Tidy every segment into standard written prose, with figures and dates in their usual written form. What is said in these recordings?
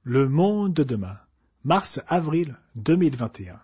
Le monde de demain, mars-avril 2021.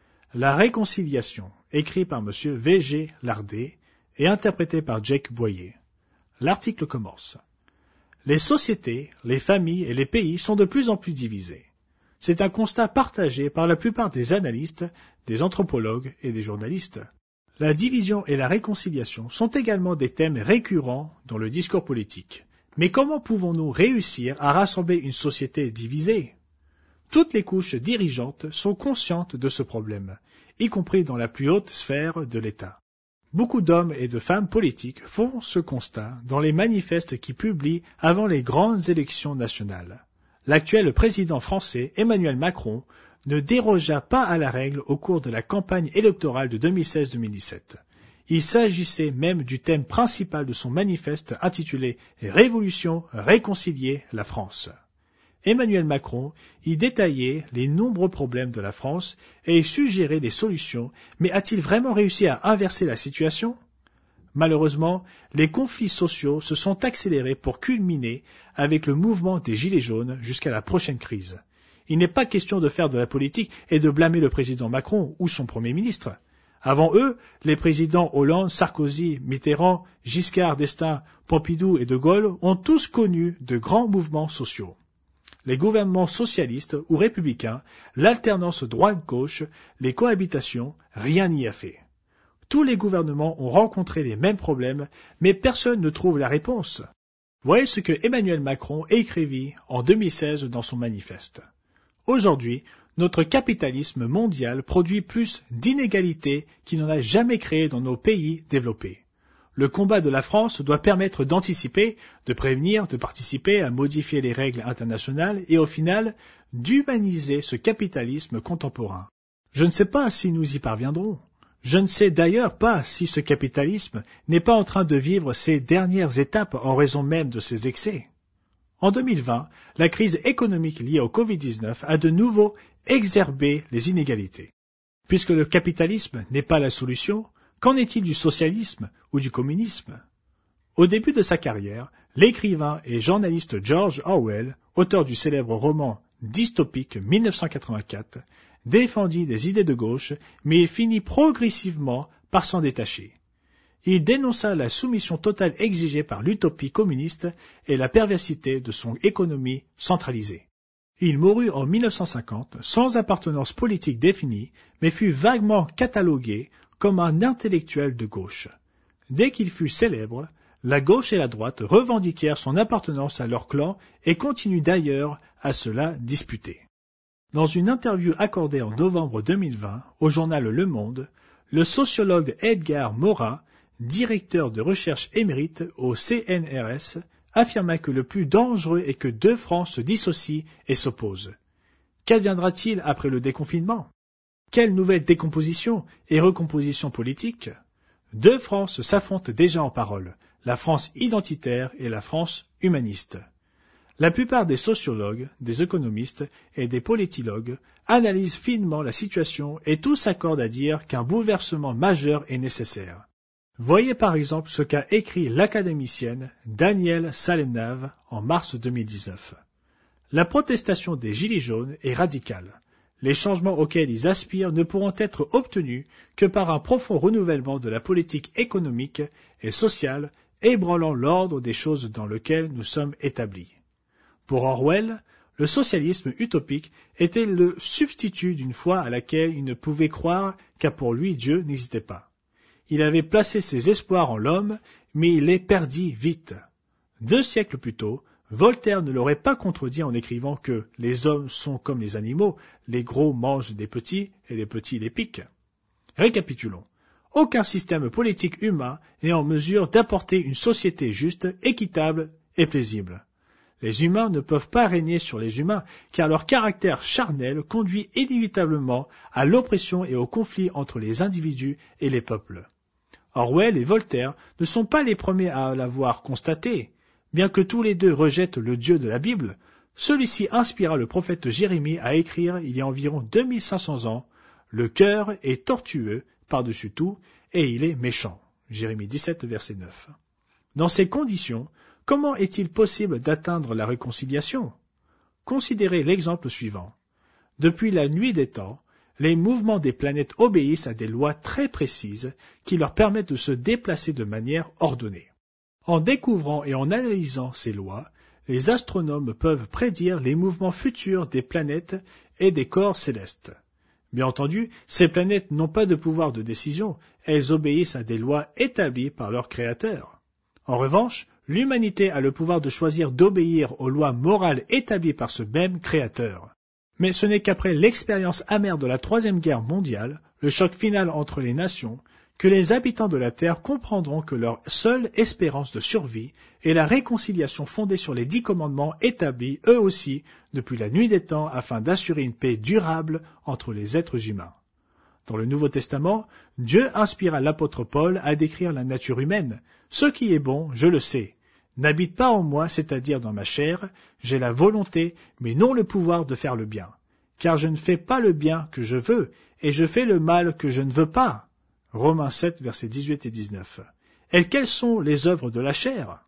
La réconciliation, écrit par M. V.G. Lardet et interprété par Jake Boyer. L'article commence. Les sociétés, les familles et les pays sont de plus en plus divisés. C'est un constat partagé par la plupart des analystes, des anthropologues et des journalistes. La division et la réconciliation sont également des thèmes récurrents dans le discours politique. Mais comment pouvons-nous réussir à rassembler une société divisée? Toutes les couches dirigeantes sont conscientes de ce problème, y compris dans la plus haute sphère de l'État. Beaucoup d'hommes et de femmes politiques font ce constat dans les manifestes qu'ils publient avant les grandes élections nationales. L'actuel président français, Emmanuel Macron, ne dérogea pas à la règle au cours de la campagne électorale de 2016-2017. Il s'agissait même du thème principal de son manifeste intitulé « Révolution, réconcilier la France ». Emmanuel Macron y détaillait les nombreux problèmes de la France et y suggérait des solutions, mais a-t-il vraiment réussi à inverser la situation? Malheureusement, les conflits sociaux se sont accélérés pour culminer avec le mouvement des Gilets jaunes jusqu'à la prochaine crise. Il n'est pas question de faire de la politique et de blâmer le président Macron ou son Premier ministre. Avant eux, les présidents Hollande, Sarkozy, Mitterrand, Giscard d'Estaing, Pompidou et De Gaulle ont tous connu de grands mouvements sociaux. Les gouvernements socialistes ou républicains, l'alternance droite-gauche, les cohabitations, rien n'y a fait. Tous les gouvernements ont rencontré les mêmes problèmes, mais personne ne trouve la réponse. Voyez ce que Emmanuel Macron écrivit en 2016 dans son manifeste. Aujourd'hui, notre capitalisme mondial produit plus d'inégalités qu'il n'en a jamais créé dans nos pays développés. Le combat de la France doit permettre d'anticiper, de prévenir, de participer à modifier les règles internationales et au final, d'humaniser ce capitalisme contemporain. Je ne sais pas si nous y parviendrons. Je ne sais d'ailleurs pas si ce capitalisme n'est pas en train de vivre ses dernières étapes en raison même de ses excès. En 2020, la crise économique liée au Covid-19 a de nouveau exacerbé les inégalités. Puisque le capitalisme n'est pas la solution, qu'en est-il du socialisme ou du communisme? Au début de sa carrière, l'écrivain et journaliste George Orwell, auteur du célèbre roman dystopique 1984, défendit des idées de gauche, mais il finit progressivement par s'en détacher. Il dénonça la soumission totale exigée par l'utopie communiste et la perversité de son économie centralisée. Il mourut en 1950 sans appartenance politique définie, mais fut vaguement catalogué comme un intellectuel de gauche. Dès qu'il fut célèbre, la gauche et la droite revendiquèrent son appartenance à leur clan et continuent d'ailleurs à se la disputer. Dans une interview accordée en novembre 2020 au journal Le Monde, le sociologue Edgar Morin, directeur de recherche émérite au CNRS, affirma que le plus dangereux est que deux France se dissocient et s'opposent. Qu'adviendra-t-il après le déconfinement? Quelle nouvelle décomposition et recomposition politique? Deux France s'affrontent déjà en parole, la France identitaire et la France humaniste. La plupart des sociologues, des économistes et des politologues analysent finement la situation et tous s'accordent à dire qu'un bouleversement majeur est nécessaire. Voyez par exemple ce qu'a écrit l'académicienne Danielle Salenave en mars 2019. La protestation des Gilets jaunes est radicale. Les changements auxquels ils aspirent ne pourront être obtenus que par un profond renouvellement de la politique économique et sociale ébranlant l'ordre des choses dans lequel nous sommes établis. Pour Orwell, le socialisme utopique était le substitut d'une foi à laquelle il ne pouvait croire car pour lui Dieu n'existait pas. Il avait placé ses espoirs en l'homme, mais il les perdit vite. 2 siècles plus tôt, Voltaire ne l'aurait pas contredit en écrivant que les hommes sont comme les animaux, les gros mangent des petits et les petits les piquent. Récapitulons. Aucun système politique humain n'est en mesure d'apporter une société juste, équitable et paisible. Les humains ne peuvent pas régner sur les humains, car leur caractère charnel conduit inévitablement à l'oppression et au conflit entre les individus et les peuples. Orwell et Voltaire ne sont pas les premiers à l'avoir constaté. Bien que tous les deux rejettent le Dieu de la Bible, celui-ci inspira le prophète Jérémie à écrire il y a environ 2500 ans « Le cœur est tortueux par-dessus tout et il est méchant ». Jérémie 17, verset 9. Dans ces conditions, comment est-il possible d'atteindre la réconciliation? considérez l'exemple suivant. Depuis la nuit des temps, les mouvements des planètes obéissent à des lois très précises qui leur permettent de se déplacer de manière ordonnée. En découvrant et en analysant ces lois, les astronomes peuvent prédire les mouvements futurs des planètes et des corps célestes. Bien entendu, ces planètes n'ont pas de pouvoir de décision, elles obéissent à des lois établies par leur créateur. En revanche, l'humanité a le pouvoir de choisir d'obéir aux lois morales établies par ce même créateur. Mais ce n'est qu'après l'expérience amère de la Troisième Guerre mondiale, le choc final entre les nations, que les habitants de la Terre comprendront que leur seule espérance de survie est la réconciliation fondée sur les 10 commandements établis, eux aussi, depuis la nuit des temps afin d'assurer une paix durable entre les êtres humains. Dans le Nouveau Testament, Dieu inspira l'apôtre Paul à décrire la nature humaine. « Ce qui est bon, je le sais. N'habite pas en moi, c'est-à-dire dans ma chair, j'ai la volonté, mais non le pouvoir de faire le bien. Car je ne fais pas le bien que je veux, et je fais le mal que je ne veux pas. » Romains 7, versets 18 et 19. Et quelles sont les œuvres de la chair?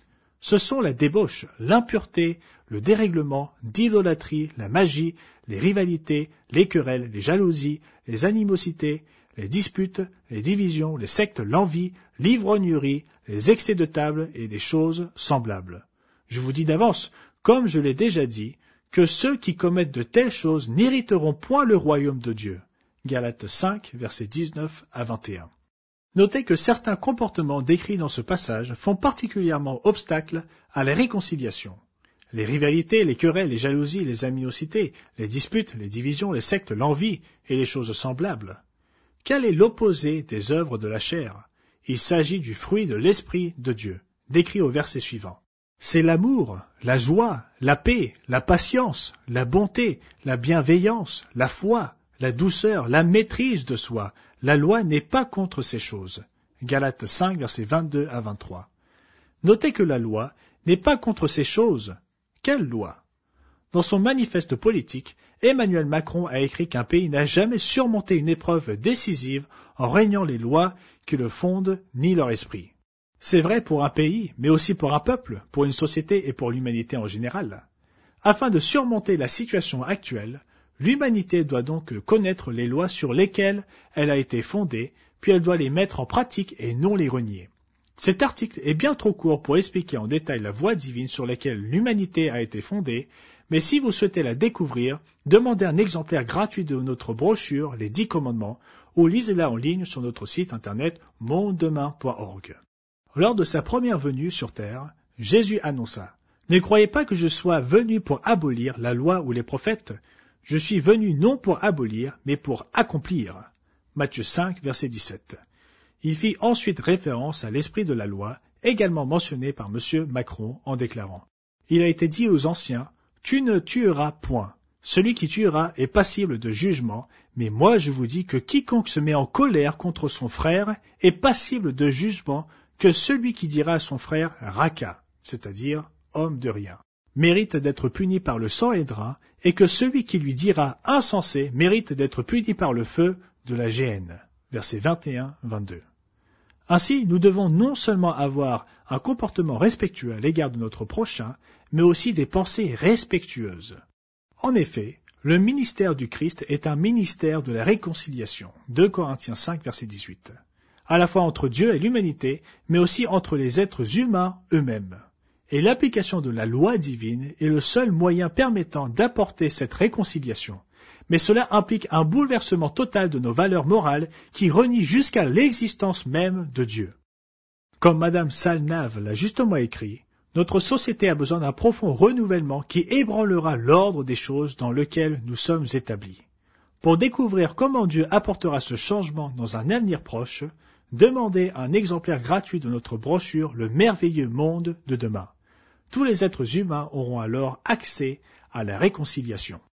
Ce sont la débauche, l'impureté, le dérèglement, l'idolâtrie, la magie, les rivalités, les querelles, les jalousies, les animosités, les disputes, les divisions, les sectes, l'envie, l'ivrognerie, les excès de table et des choses semblables. Je vous dis d'avance, comme je l'ai déjà dit, que ceux qui commettent de telles choses n'hériteront point le royaume de Dieu. Galates 5, versets 19 à 21. Notez que certains comportements décrits dans ce passage font particulièrement obstacle à la réconciliation. Les rivalités, les querelles, les jalousies, les animosités, les disputes, les divisions, les sectes, l'envie et les choses semblables. Quel est l'opposé des œuvres de la chair? Il s'agit du fruit de l'Esprit de Dieu, décrit au verset suivant. C'est l'amour, la joie, la paix, la patience, la bonté, la bienveillance, la foi, la douceur, la maîtrise de soi. La loi n'est pas contre ces choses. Galates 5, versets 22 à 23. Notez que la loi n'est pas contre ces choses. Quelle loi? Dans son manifeste politique, Emmanuel Macron a écrit qu'un pays n'a jamais surmonté une épreuve décisive en régnant les lois qui le fondent ni leur esprit. C'est vrai pour un pays, mais aussi pour un peuple, pour une société et pour l'humanité en général. Afin de surmonter la situation actuelle, l'humanité doit donc connaître les lois sur lesquelles elle a été fondée, puis elle doit les mettre en pratique et non les renier. Cet article est bien trop court pour expliquer en détail la voie divine sur laquelle l'humanité a été fondée, mais si vous souhaitez la découvrir, demandez un exemplaire gratuit de notre brochure, les 10 commandements, ou lisez-la en ligne sur notre site internet mondedemain.org. Lors de sa première venue sur terre, Jésus annonça « Ne croyez pas que je sois venu pour abolir la loi ou les prophètes. Je suis venu non pour abolir, mais pour accomplir. » Matthieu 5, verset 17. Il fit ensuite référence à l'esprit de la loi, également mentionné par M. Macron en déclarant « Il a été dit aux anciens, tu ne tueras point. Celui qui tuera est passible de jugement, mais moi je vous dis que quiconque se met en colère contre son frère est passible de jugement que celui qui dira à son frère raca, c'est-à-dire homme de rien, mérite d'être puni par le Sanhédrin, et que celui qui lui dira insensé mérite d'être puni par le feu de la géhenne. Versets 21-22. Ainsi, nous devons non seulement avoir un comportement respectueux à l'égard de notre prochain, mais aussi des pensées respectueuses. En effet, le ministère du Christ est un ministère de la réconciliation. 2 Corinthiens 5, verset 18. À la fois entre Dieu et l'humanité, mais aussi entre les êtres humains eux-mêmes. Et l'application de la loi divine est le seul moyen permettant d'apporter cette réconciliation. Mais cela implique un bouleversement total de nos valeurs morales qui renie jusqu'à l'existence même de Dieu. Comme Madame Salnave l'a justement écrit, notre société a besoin d'un profond renouvellement qui ébranlera l'ordre des choses dans lequel nous sommes établis. Pour découvrir comment Dieu apportera ce changement dans un avenir proche, demandez un exemplaire gratuit de notre brochure « Le merveilleux monde de demain ». Tous les êtres humains auront alors accès à la réconciliation.